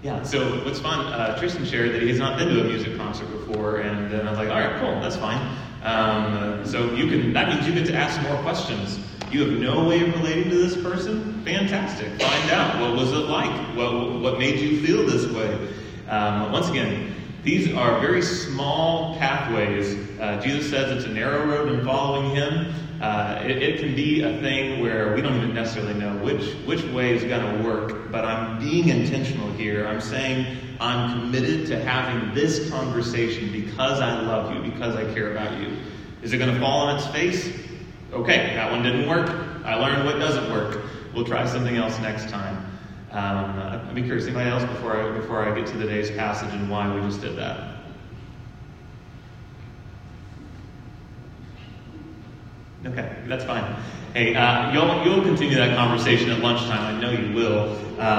Yeah, so what's fun, Tristan shared that he has not been to a music concert before, and then I was like, all right, cool, that's fine. So that means you get to ask more questions. You have no way of relating to this person? Fantastic. Find out. What was it like? What made you feel this way? Once again, these are very small pathways. Jesus says it's a narrow road in following him. It can be a thing where we don't even necessarily know which way is going to work, but I'm being intentional here. I'm saying I'm committed to having this conversation because I love you, because I care about you. Is it going to fall on its face? Okay, that one didn't work. I learned what doesn't work. We'll try something else next time. I'd be curious, anybody else before I get to today's passage and why we just did that? Okay, that's fine. Hey, you'll continue that conversation at lunchtime. I know you will.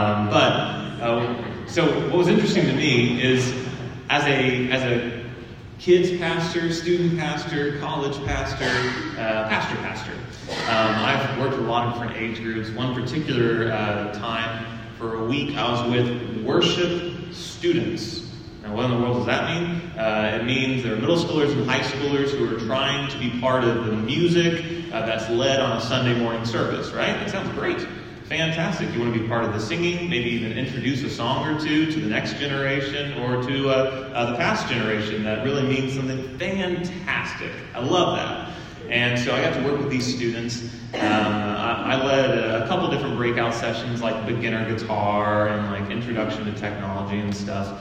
So what was interesting to me is, as a kids pastor, student pastor, college pastor, pastor. I've worked with a lot of different age groups. One particular time for a week, I was with worship students. Now, what in the world does that mean? It means they're middle schoolers and high schoolers who are trying to be part of the music that's led on a Sunday morning service, right? That sounds great. Fantastic. You want to be part of the singing, maybe even introduce a song or two to the next generation or to the past generation. That really means something fantastic. I love that. And so I got to work with these students. I led a couple different breakout sessions, like beginner guitar and like introduction to technology and stuff.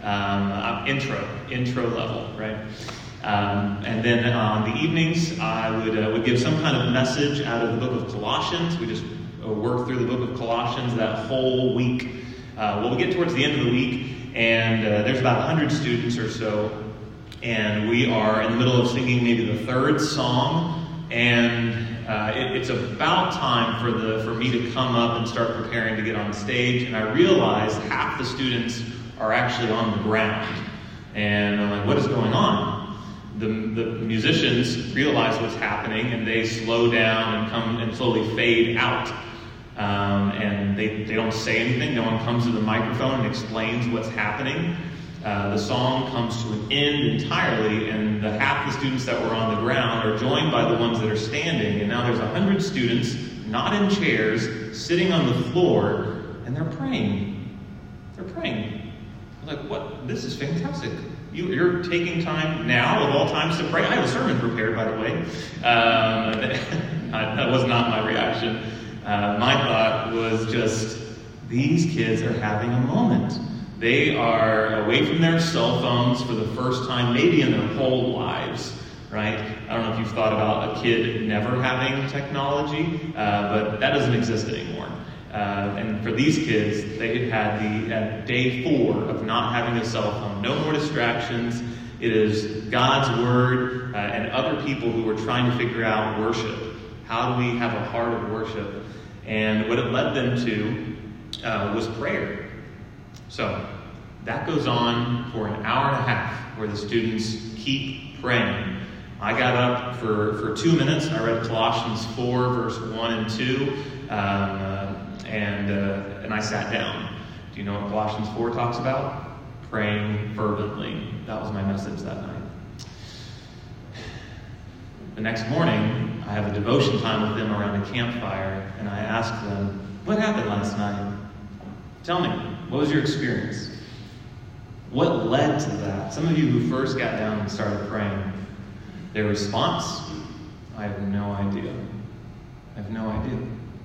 Intro level, right? And then on the evenings, I would give some kind of message out of the book of Colossians. We just work through the book of Colossians that whole week. We'll get towards the end of the week, and there's about 100 students or so, and we are in the middle of singing maybe the third song, and it's about time for me to come up and start preparing to get on stage, and I realize half the students are actually on the ground, and I'm like, what is going on? The musicians realize what's happening, and they slow down and come and slowly fade out. And they don't say anything. No one comes to the microphone and explains what's happening. The song comes to an end entirely, and the half the students that were on the ground are joined by the ones that are standing. And now there's 100 students, not in chairs, sitting on the floor, and they're praying. They're praying. I'm like, what? This is fantastic. You're taking time now, of all times, to pray. I have a sermon prepared, by the way. That was not my reaction. My thought was just, these kids are having a moment. They are away from their cell phones for the first time, maybe in their whole lives, right? I don't know if you've thought about a kid never having technology, but that doesn't exist anymore. And for these kids, they had day 4 of not having a cell phone. No more distractions. It is God's Word and other people who are trying to figure out worship. How do we have a heart of worship? And what it led them to was prayer. So that goes on for an hour and a half where the students keep praying. I got up for 2 minutes. I read Colossians 4, verse 1 and 2. And I sat down. Do you know what Colossians 4 talks about? Praying fervently. That was my message that night. The next morning, I have a devotion time with them around a campfire, and I ask them, what happened last night? Tell me, what was your experience? What led to that? Some of you who first got down and started praying, their response, I have no idea. I have no idea.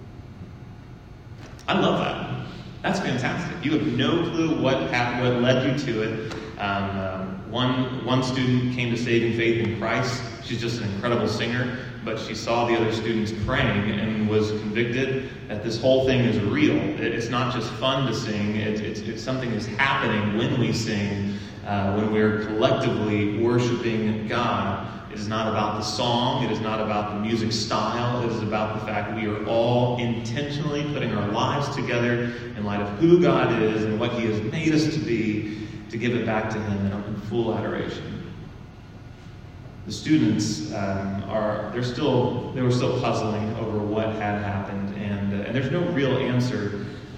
I love that. That's fantastic. You have no clue what happened, what led you to it. One student came to saving faith in Christ. She's just an incredible singer, but she saw the other students praying and was convicted that this whole thing is real. It's not just fun to sing. It's something that's happening when we sing, when we're collectively worshiping God. It is not about the song. It is not about the music style. It is about the fact that we are all intentionally putting our lives together in light of who God is and what He has made us to be, to give it back to Him in full adoration. The students they were still puzzling over what had happened, and there's no real answer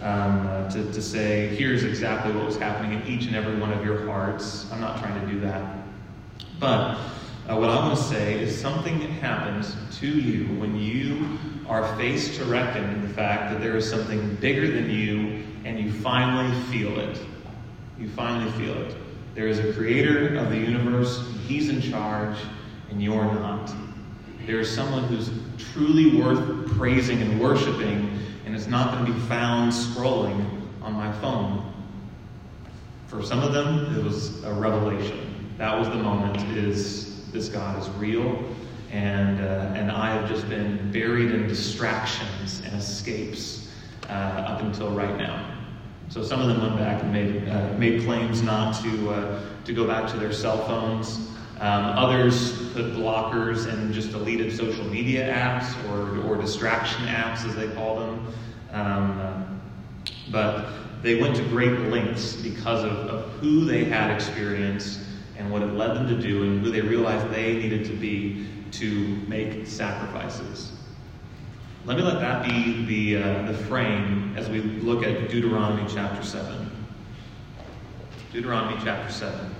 to say, here's exactly what was happening in each and every one of your hearts. I'm not trying to do that. But what I want to say is something happens to you when you are faced to reckon in the fact that there is something bigger than you, and you finally feel it. You finally feel it. There is a creator of the universe, he's in charge, and you're not. There is someone who's truly worth praising and worshiping, and it's not going to be found scrolling on my phone. For some of them, it was a revelation. That was the moment, is this God is real, and I have just been buried in distractions and escapes up until right now. So some of them went back and made claims not to go back to their cell phones. Others put blockers and just deleted social media apps or distraction apps, as they call them. But they went to great lengths because of who they had experienced and what it led them to do, and who they realized they needed to be to make sacrifices. Let me let that be the frame as we look at Deuteronomy chapter 7. Deuteronomy chapter 7.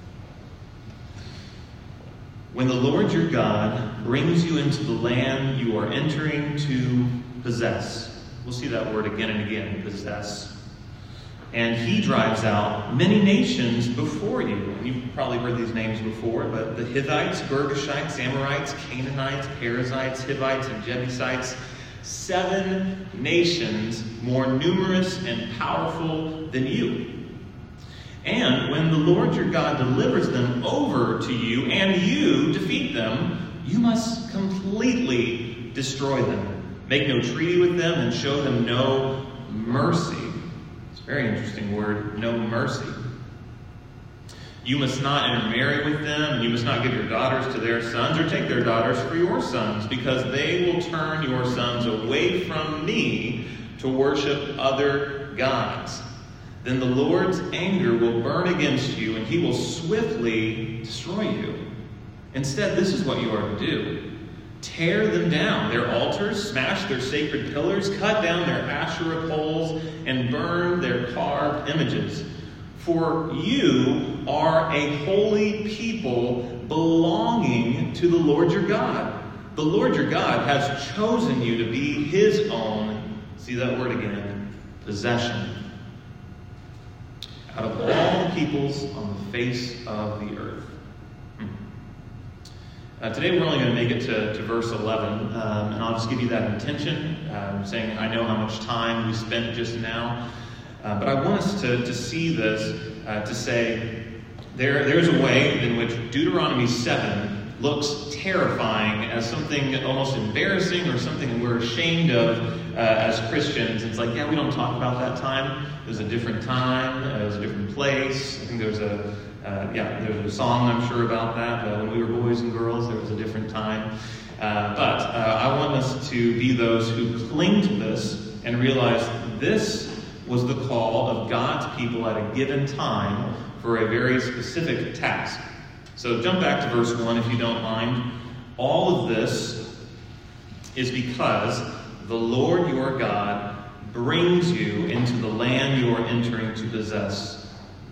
When the Lord your God brings you into the land you are entering to possess. We'll see that word again and again, possess. And he drives out many nations before you. And you've probably heard these names before, but the Hittites, Girgashites, Amorites, Canaanites, Perizzites, Hivites, and Jebusites, 7 nations more numerous and powerful than you. And when the Lord your God delivers them over to you and you defeat them, you must completely destroy them. Make no treaty with them and show them no mercy. It's a very interesting word, no mercy. You must not intermarry with them, and you must not give your daughters to their sons or take their daughters for your sons, because they will turn your sons away from me to worship other gods. Then the Lord's anger will burn against you, and he will swiftly destroy you. Instead, this is what you are to do. Tear them down, their altars, smash their sacred pillars, cut down their Asherah poles, and burn their carved images. For you are a holy people belonging to the Lord your God. The Lord your God has chosen you to be his own, see that word again, possession, out of all peoples on the face of the earth. Today we're only going to make it to verse 11, and I'll just give you that intention, saying I know how much time we spent just now. But I want us to see this, to say there's a way in which Deuteronomy 7 looks terrifying as something almost embarrassing or something we're ashamed of as Christians. It's like, yeah, we don't talk about that time. It was a different time. It was a different place. I think there's a song, I'm sure, about that. When we were boys and girls, there was a different time. But I want us to be those who cling to this and realize this was the call of God's people at a given time for a very specific task. So jump back to verse 1 if you don't mind. All of this is because the Lord your God brings you into the land you are entering to possess.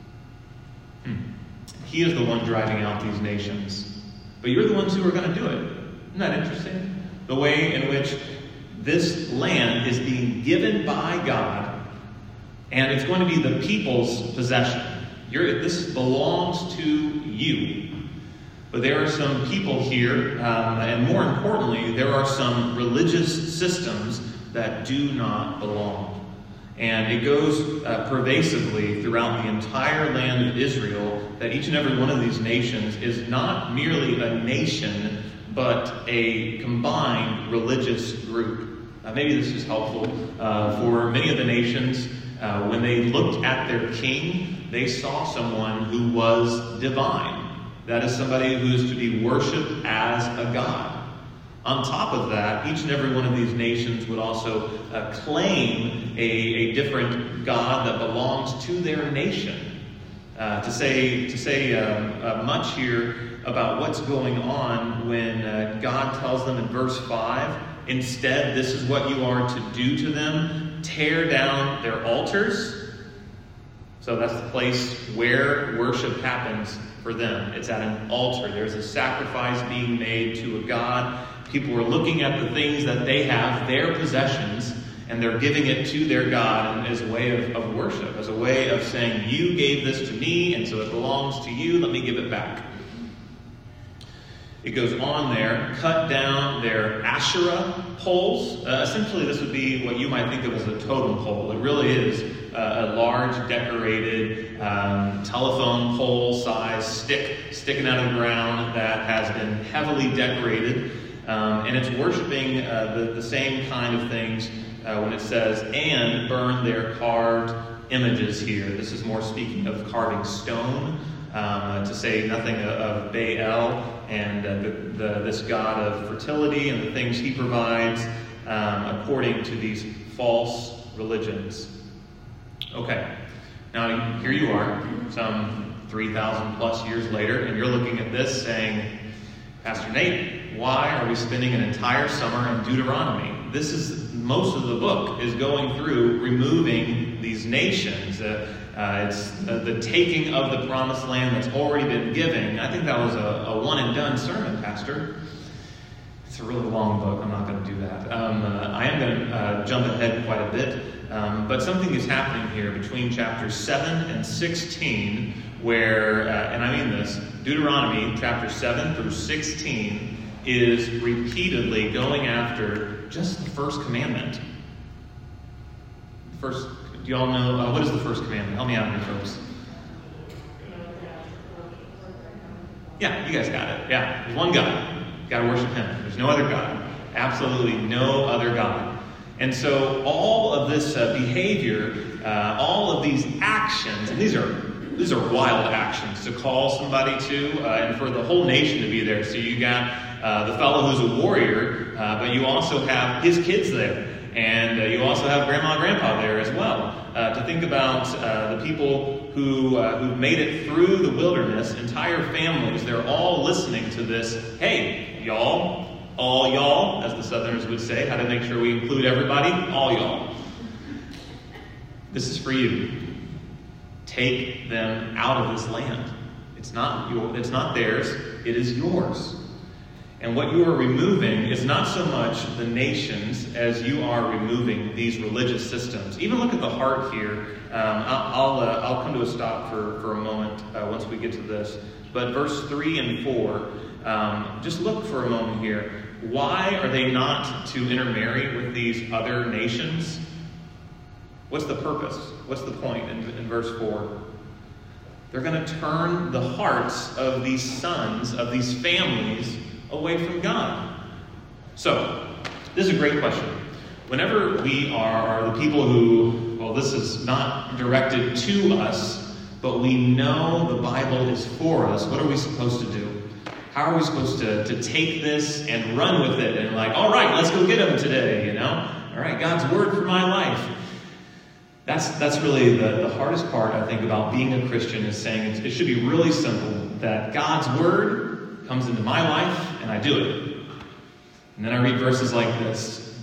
He is the one driving out these nations. But you're the ones who are going to do it. Isn't that interesting? The way in which this land is being given by God, and it's going to be the people's possession. This belongs to you. But there are some people here, and more importantly, there are some religious systems that do not belong. And it goes pervasively throughout the entire land of Israel that each and every one of these nations is not merely a nation, but a combined religious group. Maybe this is helpful for many of the nations. When they looked at their king, they saw someone who was divine. That is somebody who is to be worshipped as a god. On top of that, each and every one of these nations would also claim a different god that belongs to their nation. To say much here about what's going on when God tells them in verse 5, instead, this is what you are to do to them. tear down their altars. So that's the place where worship happens for them. It's at an altar. There's a sacrifice being made to a god. People are looking at the things that they have, their possessions, and they're giving it to their God as a way of worship, as a way of saying, you gave this to me, and so it belongs to you, let me give it back. It goes on there, cut down their Asherah poles. Essentially, this would be what you might think of as a totem pole. It really is a large, decorated telephone pole size stick sticking out of the ground that has been heavily decorated. And it's worshiping the same kind of things when it says, and burn their carved images here. This is more speaking of carving stone, to say nothing of Baal and this god of fertility and the things he provides according to these false religions. Okay, now here you are, some 3,000 plus years later, and you're looking at this saying, Pastor Nate, why are we spending an entire summer in Deuteronomy? Most of the book is going through removing these nations. It's the taking of the promised land that's already been given. I think that was a one and done sermon, Pastor. It's a really long book. I'm not going to do that. I am going to jump ahead quite a bit. But something is happening here between chapters 7 and 16 where, and I mean this, Deuteronomy chapter 7 through 16 is repeatedly going after just the first commandment. Do you all know, what is the first commandment? Help me out here, folks. Yeah, you guys got it. Yeah, there's one God. You got to worship Him. There's no other God. Absolutely no other God. And so all of this behavior, all of these actions, and these are wild actions to call somebody to, and for the whole nation to be there. So you got the fellow who's a warrior, but you also have his kids there. And you also have grandma and grandpa there as well. To think about the people who made it through the wilderness, entire families, they're all listening to this. Hey, y'all, all y'all, as the Southerners would say, how to make sure we include everybody, all y'all. This is for you. Take them out of this land. It's not theirs, it is yours. And what you are removing is not so much the nations as you are removing these religious systems. Even look at the heart here. I'll come to a stop for a moment once we get to this. But verse 3 and 4, just look for a moment here. Why are they not to intermarry with these other nations? What's the purpose? What's the point in verse 4? They're going to turn the hearts of these sons, of these families, away from God. So, this is a great question. Whenever we are the people who, well, this is not directed to us, but we know the Bible is for us, what are we supposed to do? How are we supposed to take this and run with it and all right, let's go get them today, All right, God's word for my life. That's really the hardest part, I think, about being a Christian is saying it should be really simple, that God's word comes into my life and I do it. And then I read verses like this.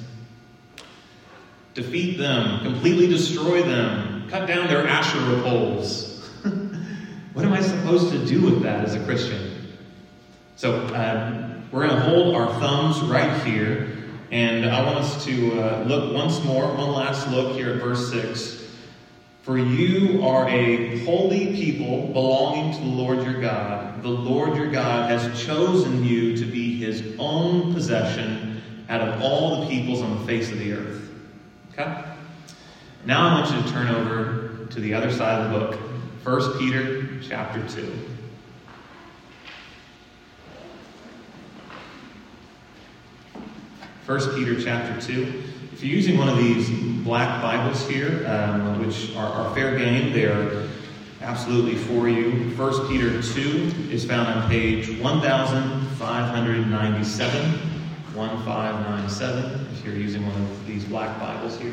Defeat them, completely destroy them, cut down their Asherah poles. What am I supposed to do with that as a Christian? So we're going to hold our thumbs right here. And I want us to look once more, one last look here at verse 6. For you are a holy people belonging to the Lord your God. The Lord your God has chosen you to be His own possession out of all the peoples on the face of the earth. Okay? Now I want you to turn over to the other side of the book. 1 Peter chapter 2. First Peter chapter 2. If you're using one of these black Bibles here, which are fair game, they're absolutely for you. 1 Peter 2 is found on page 1597. 1597, if you're using one of these black Bibles here.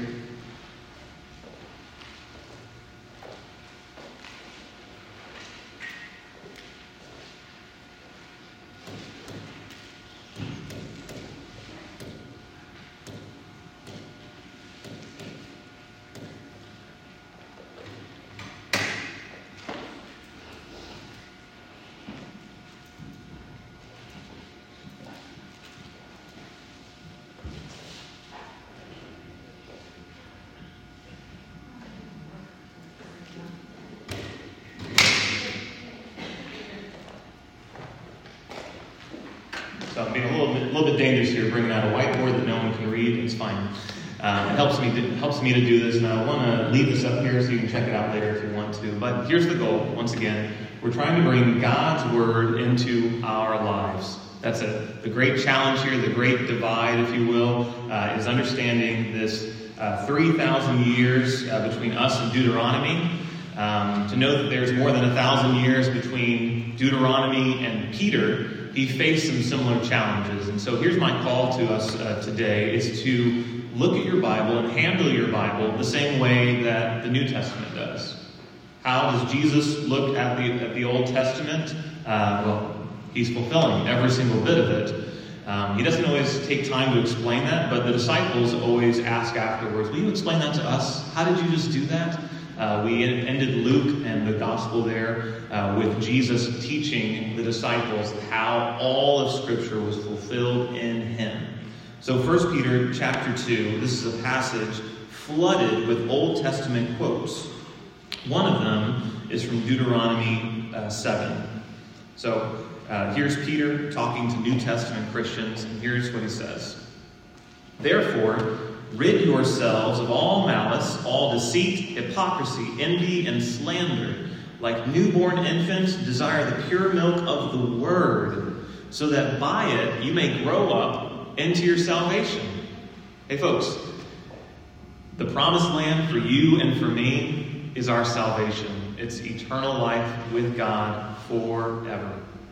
So I'm being a little bit dangerous here, bringing out a whiteboard that no one can read. It's fine. It helps me to do this, and I want to leave this up here so you can check it out later if you want to. But here's the goal. Once again, we're trying to bring God's Word into our lives. That's it. The great challenge here, the great divide, if you will, is understanding this 3,000 years between us and Deuteronomy. To know that there's more than 1,000 years between Deuteronomy and Peter, he faced some similar challenges. And so here's my call to us today, is to look at your Bible and handle your Bible the same way that the New Testament does. How does Jesus look at the Old Testament? Well, he's fulfilling every single bit of it. He doesn't always take time to explain that, but the disciples always ask afterwards, will you explain that to us? How did you just do that? We ended Luke and the gospel there with Jesus teaching the disciples how all of Scripture was fulfilled in him. So 1 Peter chapter 2, this is a passage flooded with Old Testament quotes. One of them is from Deuteronomy 7. So here's Peter talking to New Testament Christians, and here's what he says. Therefore, rid yourselves of all malice, all deceit, hypocrisy, envy, and slander. Like newborn infants, desire the pure milk of the Word, so that by it you may grow up into your salvation. Hey folks, the promised land for you and for me is our salvation. It's eternal life with God forever.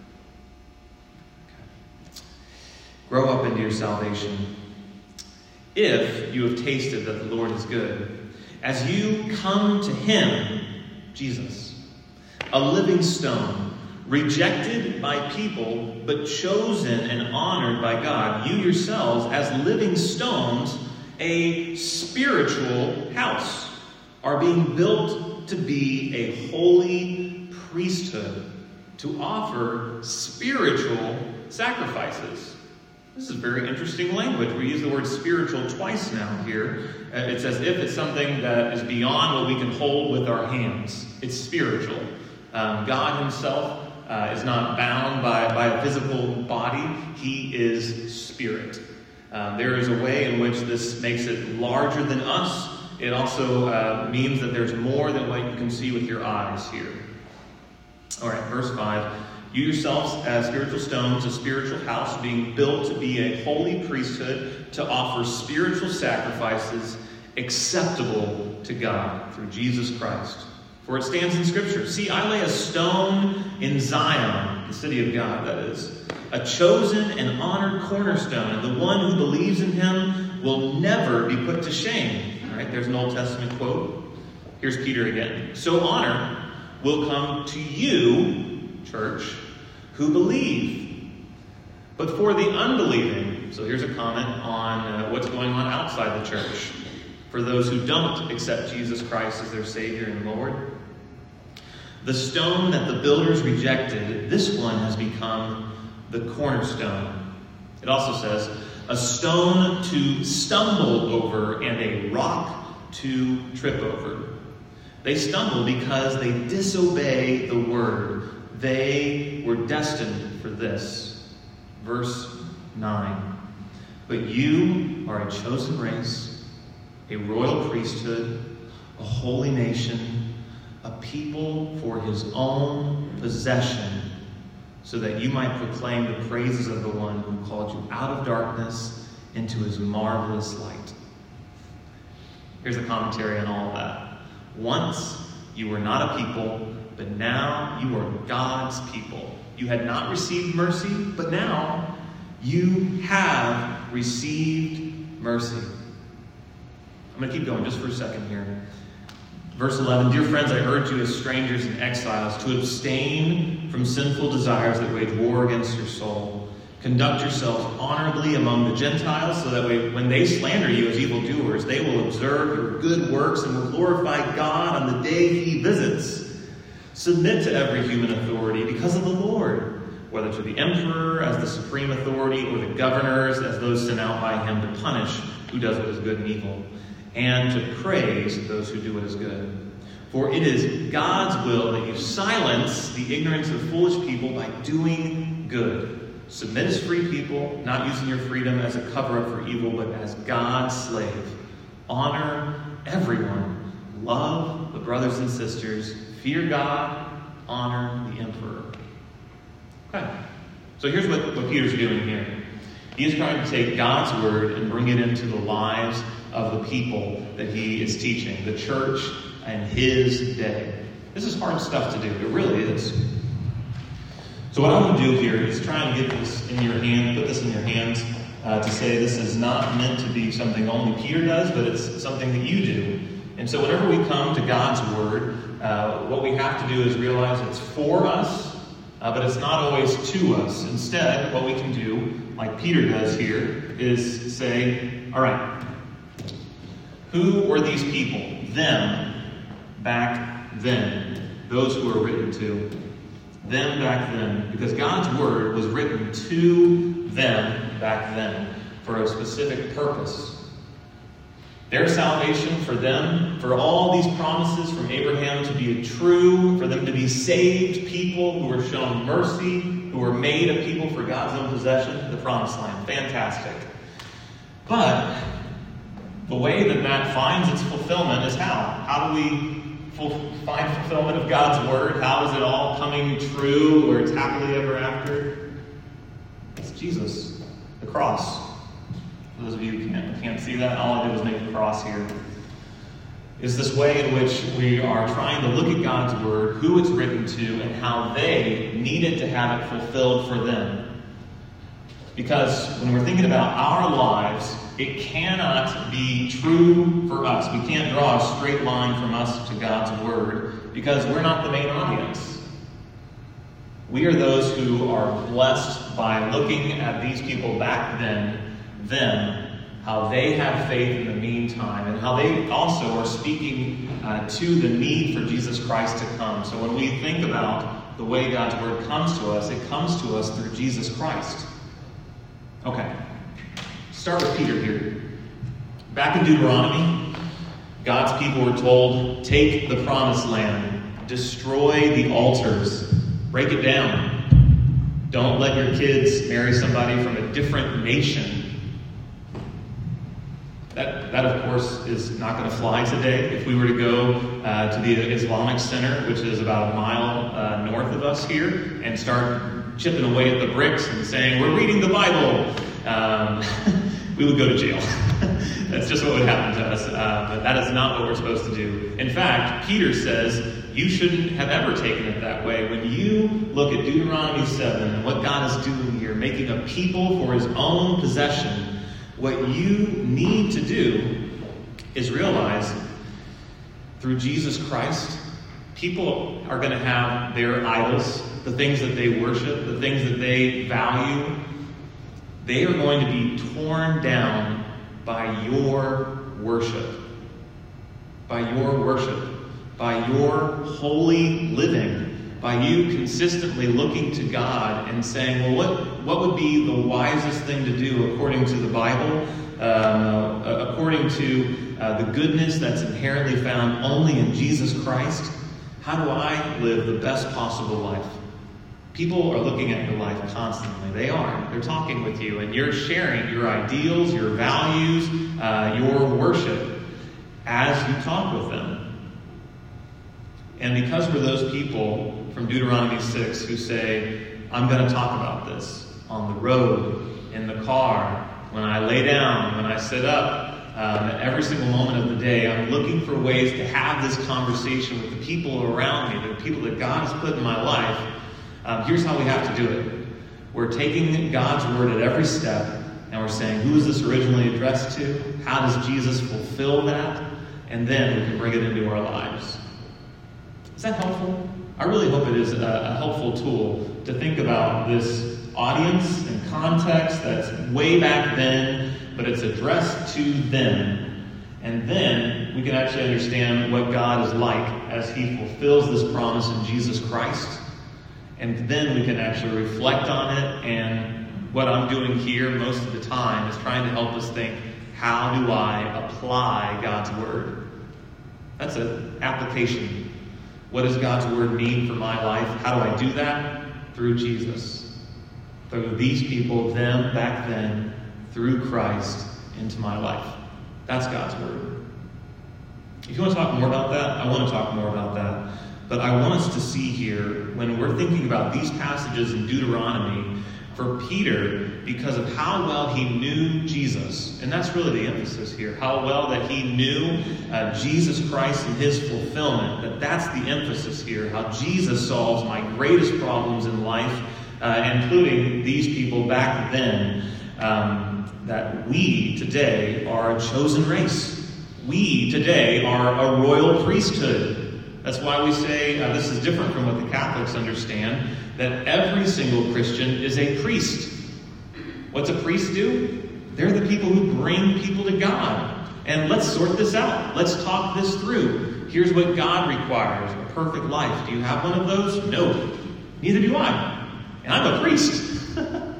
Okay. Grow up into your salvation. If you have tasted that the Lord is good, as you come to him, Jesus, a living stone, rejected by people, but chosen and honored by God, you yourselves, as living stones, a spiritual house, are being built to be a holy priesthood, to offer spiritual sacrifices. This is very interesting language. We use the word spiritual twice now here. It's as if it's something that is beyond what we can hold with our hands. It's spiritual. God himself is not bound by a physical body. He is spirit. There is a way in which this makes it larger than us. It also means that there's more than what you can see with your eyes here. All right, verse 5. You yourselves, as spiritual stones, a spiritual house, being built to be a holy priesthood, to offer spiritual sacrifices acceptable to God through Jesus Christ. For it stands in Scripture, see, I lay a stone in Zion, the city of God, that is, a chosen and honored cornerstone, and the one who believes in him will never be put to shame. All right, there's an Old Testament quote. Here's Peter again. So honor will come to you, church, who believe. But for the unbelieving, so here's a comment on what's going on outside the church. For those who don't accept Jesus Christ as their Savior and Lord, the stone that the builders rejected, this one has become the cornerstone. It also says, a stone to stumble over and a rock to trip over. They stumble because they disobey the word. They were destined for this. Verse 9. But you are a chosen race, a royal priesthood, a holy nation, a people for his own possession, so that you might proclaim the praises of the one who called you out of darkness into his marvelous light. Here's a commentary on all of that. Once you were not a people, but now you are God's people. You had not received mercy, but now you have received mercy. I'm going to keep going just for a second here. Verse 11, dear friends, I urge you as strangers and exiles to abstain from sinful desires that wage war against your soul. Conduct yourselves honorably among the Gentiles, so that when they slander you as evildoers, they will observe your good works and will glorify God on the day he visits. Submit to every human authority because of the Lord, whether to the emperor as the supreme authority or the governors as those sent out by him to punish who does what is good and evil, and to praise those who do what is good. For it is God's will that you silence the ignorance of foolish people by doing good. submit as free people, not using your freedom as a cover-up for evil, but as God's slave. Honor everyone. Love the brothers and sisters. Fear God. Honor the emperor. Okay. So here's what Peter's doing here. He is trying to take God's word and bring it into the lives of the people that he is teaching, the church and his day. This is hard stuff to do. It really is. So what I'm going to do here is try and get this in your hand, put this in your hands, to say this is not meant to be something only Peter does, but it's something that you do. And so whenever we come to God's word, what we have to do is realize it's for us, but it's not always to us. Instead, what we can do, like Peter does here, is say, all right, who were these people? Them, back then. Those who were written to. Them back then. Because God's word was written to them back then for a specific purpose. Their salvation for them, for all these promises from Abraham to be true, for them to be saved people who were shown mercy, who were made a people for God's own possession, the promised land. Fantastic. But the way that finds its fulfillment is how? How do we find fulfillment of God's word? How is it all coming true where it's happily ever after? It's Jesus, the cross. For those of you who can't see that, all I did was make a cross here. Is this way in which we are trying to look at God's word, who it's written to, and how they needed to have it fulfilled for them. Because when we're thinking about our lives, it cannot be true for us. We can't draw a straight line from us to God's word because we're not the main audience. We are those who are blessed by looking at these people back then, how they have faith in the meantime, and how they also are speaking to the need for Jesus Christ to come. So when we think about the way God's word comes to us, it comes to us through Jesus Christ. Okay. Start with Peter here. Back in Deuteronomy, God's people were told, take the promised land, destroy the altars, break it down. Don't let your kids marry somebody from a different nation. That of course, is not going to fly today. If we were to go to the Islamic Center, which is about a mile north of us here, and start chipping away at the bricks and saying, we're reading the Bible, we would go to jail. That's just what would happen to us. But that is not what we're supposed to do. In fact, Peter says you shouldn't have ever taken it that way. When you look at Deuteronomy 7 and what God is doing here, making a people for his own possession, what you need to do is realize through Jesus Christ, people are going to have their idols, the things that they worship, the things that they value. They are going to be torn down by your worship. By your worship. By your holy living. By you consistently looking to God and saying, well, what would be the wisest thing to do according to the Bible? According to the goodness that's inherently found only in Jesus Christ? How do I live the best possible life? People are looking at your life constantly. They are. They're talking with you, and you're sharing your ideals, your values, your worship as you talk with them. And because we're those people from Deuteronomy 6 who say, I'm going to talk about this on the road, in the car, when I lay down, when I sit up, every single moment of the day, I'm looking for ways to have this conversation with the people around me, the people that God has put in my life. Here's how we have to do it. We're taking God's word at every step, and we're saying, who is this originally addressed to? How does Jesus fulfill that? And then we can bring it into our lives. Is that helpful? I really hope it is a helpful tool to think about this audience and context that's way back then, but it's addressed to them. And then we can actually understand what God is like as he fulfills this promise in Jesus Christ. And then we can actually reflect on it. And what I'm doing here most of the time is trying to help us think, how do I apply God's word? That's an application. What does God's word mean for my life? How do I do that? Through Jesus. through these people, them back then, through Christ into my life. That's God's word. If you want to talk more about that, I want to talk more about that. But I want us to see here, when we're thinking about these passages in Deuteronomy, for Peter, because of how well he knew Jesus, and that's really the emphasis here, how well that he knew Jesus Christ and his fulfillment, that's the emphasis here, how Jesus solves my greatest problems in life, including these people back then, that we today are a chosen race. We today are a royal priesthood. That's why we say, this is different from what the Catholics understand, that every single Christian is a priest. What's a priest do? They're the people who bring people to God. And let's sort this out. Let's talk this through. Here's what God requires, a perfect life. Do you have one of those? No. Neither do I. And I'm a priest.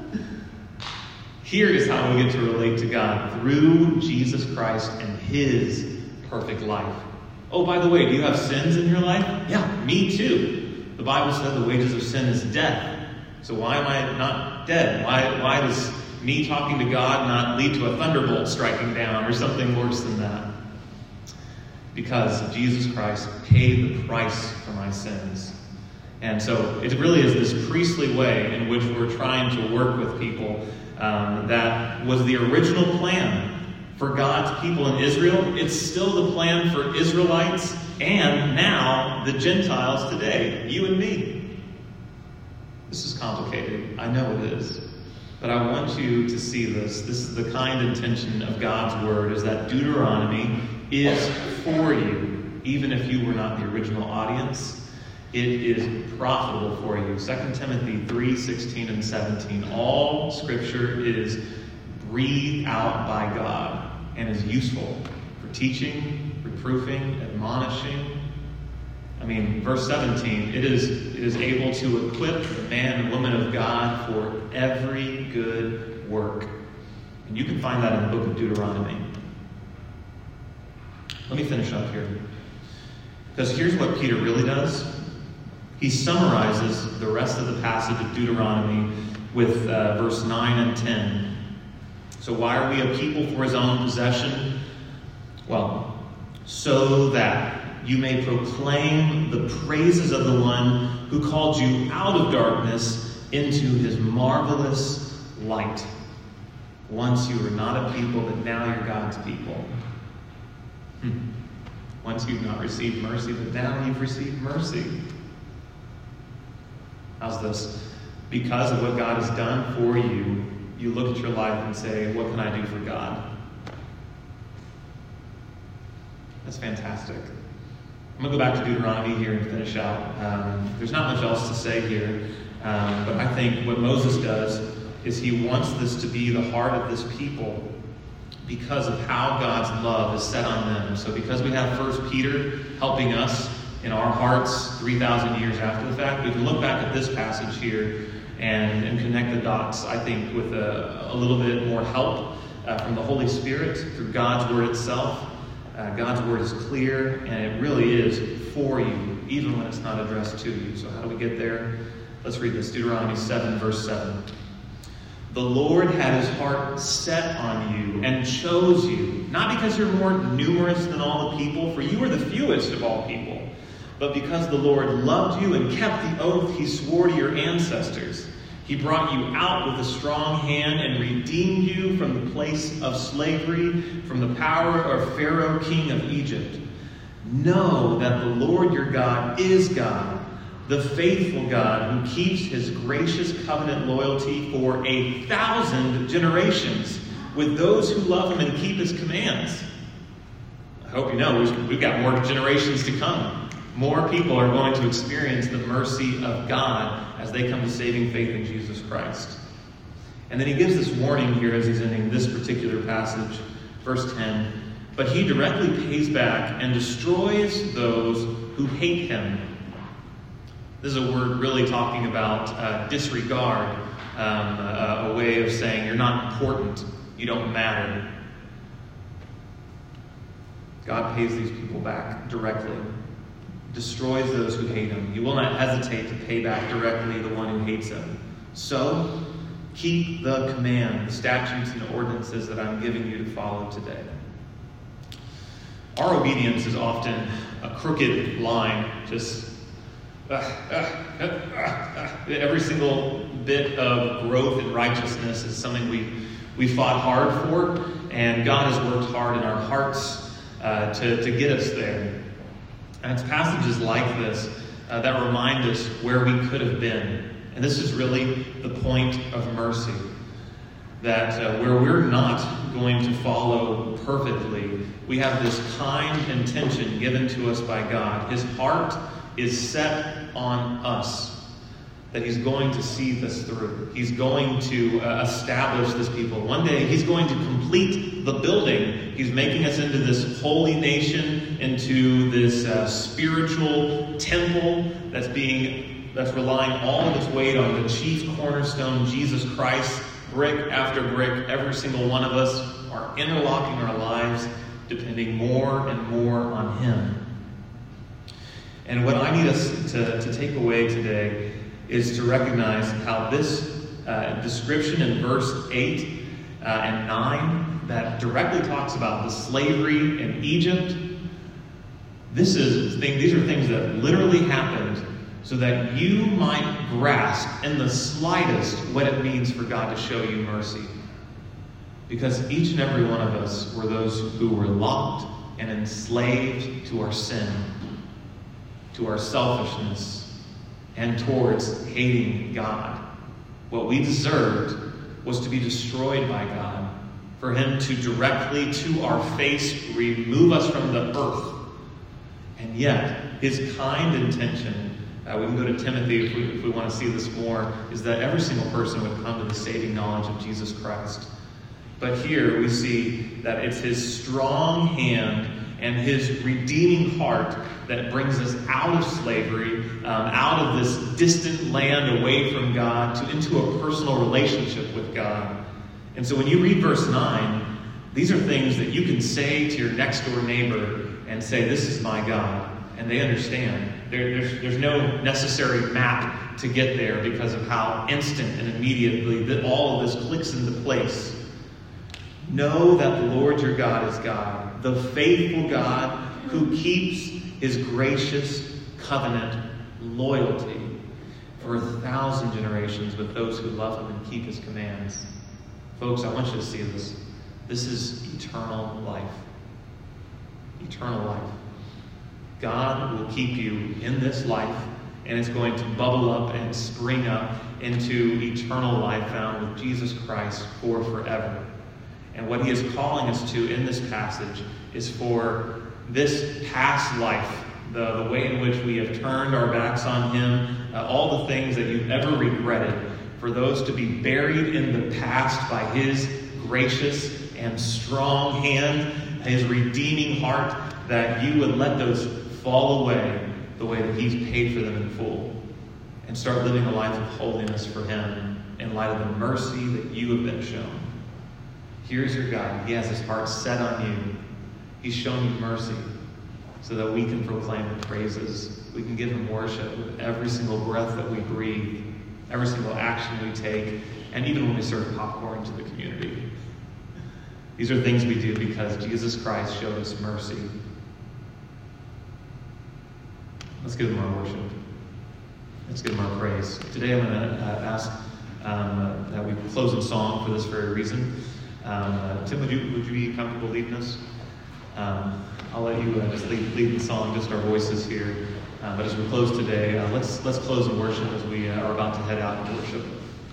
Here is how we get to relate to God, through Jesus Christ and his perfect life. Oh, by the way, do you have sins in your life? Yeah, me too. The Bible said the wages of sin is death. So why am I not dead? Why does me talking to God not lead to a thunderbolt striking down or something worse than that? Because Jesus Christ paid the price for my sins. And so it really is this priestly way in which we're trying to work with people. That was the original plan for God's people in Israel. It's still the plan for Israelites and now the Gentiles today, you and me. This is complicated. I know it is. But I want you to see this. This is the kind intention of God's word, is that Deuteronomy is for you, even if you were not the original audience. It is profitable for you. 2 Timothy 3:16 and 17. All Scripture is breathed out by God and is useful for teaching, reproofing, admonishing. Verse 17, it is able to equip the man and woman of God for every good work. And you can find that in the book of Deuteronomy. Let me finish up here. Because here's what Peter really does. He summarizes the rest of the passage of Deuteronomy with verse 9 and 10. So why are we a people for his own possession? Well, so that you may proclaim the praises of the one who called you out of darkness into his marvelous light. Once you were not a people, but now you're God's people. Once you've not received mercy, but now you've received mercy. How's this? Because of what God has done for you, you look at your life and say, what can I do for God? That's fantastic. I'm going to go back to Deuteronomy here and finish out. There's not much else to say here, but I think what Moses does is he wants this to be the heart of this people because of how God's love is set on them. So because we have 1 Peter helping us in our hearts 3,000 years after the fact, we can look back at this passage here and connect the dots, I think, with a little bit more help from the Holy Spirit through God's Word itself. God's Word is clear, and it really is for you, even when it's not addressed to you. So how do we get there? Let's read this. Deuteronomy 7, verse 7. The Lord had his heart set on you and chose you, not because you're more numerous than all the people, for you are the fewest of all people, but because the Lord loved you and kept the oath he swore to your ancestors. He brought you out with a strong hand and redeemed you from the place of slavery, from the power of Pharaoh, king of Egypt. Know that the Lord your God is God, the faithful God who keeps his gracious covenant loyalty for 1,000 generations with those who love him and keep his commands. I hope you know we've got more generations to come. More people are going to experience the mercy of God as they come to saving faith in Jesus Christ. And then he gives this warning here as he's ending this particular passage, verse 10. But he directly pays back and destroys those who hate him. This is a word really talking about disregard, a way of saying you're not important, you don't matter. God pays these people back directly. Destroys those who hate him. You will not hesitate to pay back directly the one who hates him. So, Keep the command, the statutes and ordinances that I'm giving you to follow today. Our obedience is often a crooked line, just every single bit of growth in righteousness is something we fought hard for, and God has worked hard in our hearts to get us there. And it's passages like this that remind us where we could have been. And this is really the point of mercy, that where we're not going to follow perfectly, we have this kind intention given to us by God. His heart is set on us, that he's going to see this through. He's going to establish this people. One day he's going to complete the building. He's making us into this holy nation, into this spiritual temple that's relying all of its weight on the chief cornerstone, Jesus Christ. Brick after brick, every single one of us are interlocking our lives, depending more and more on him. And what I need us to take away today is to recognize how this description in verse 8 and 9 that directly talks about the slavery in Egypt, these are things that literally happened so that you might grasp in the slightest what it means for God to show you mercy. Because each and every one of us were those who were locked and enslaved to our sin, to our selfishness, and towards hating God. What we deserved was to be destroyed by God, for him to directly to our face remove us from the earth. And yet, his kind intention, we can go to Timothy if we want to see this more, is that every single person would come to the saving knowledge of Jesus Christ. But here we see that it's his strong hand and his redeeming heart that brings us out of slavery, out of this distant land away from God, into a personal relationship with God. And so when you read verse 9, these are things that you can say to your next door neighbor and say, "This is my God." And they understand. There's no necessary map to get there because of how instant and immediately that all of this clicks into place. Know that the Lord your God is God, the faithful God who keeps his gracious covenant loyalty for 1,000 generations with those who love him and keep his commands. Folks, I want you to see this. This is eternal life. Eternal life. God will keep you in this life, and it's going to bubble up and spring up into eternal life found with Jesus Christ for forever. And what he is calling us to in this passage is for this past life, the way in which we have turned our backs on him, all the things that you've ever regretted, for those to be buried in the past by his gracious and strong hand, his redeeming heart, that you would let those fall away the way that he's paid for them in full, and start living a life of holiness for him in light of the mercy that you have been shown. Here's your God. He has his heart set on you. He's shown you mercy so that we can proclaim the praises. We can give him worship with every single breath that we breathe, every single action we take, and even when we serve popcorn to the community. These are things we do because Jesus Christ showed us mercy. Let's give him our worship. Let's give him our praise. Today I'm going to ask that we close in song for this very reason. Tim, would you be comfortable leading us? I'll let you just lead the song, just our voices here. But as we close today, let's close in worship as we are about to head out and worship.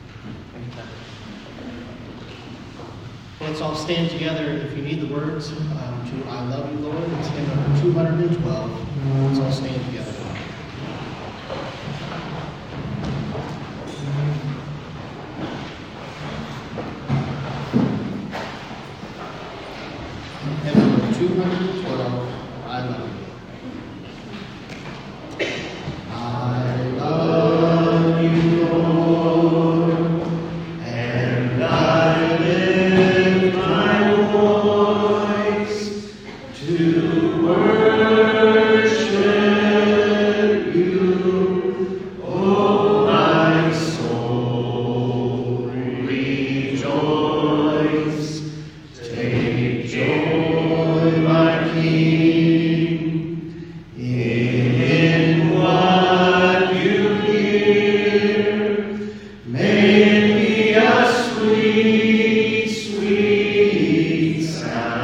Let's all stand together if you need the words to I Love You, Lord. It's hymn number 212. Let's all stand together. Hymn number 212, I Love You. I love you, Lord, and I lift my voice to worship you, oh my soul. sweet sound.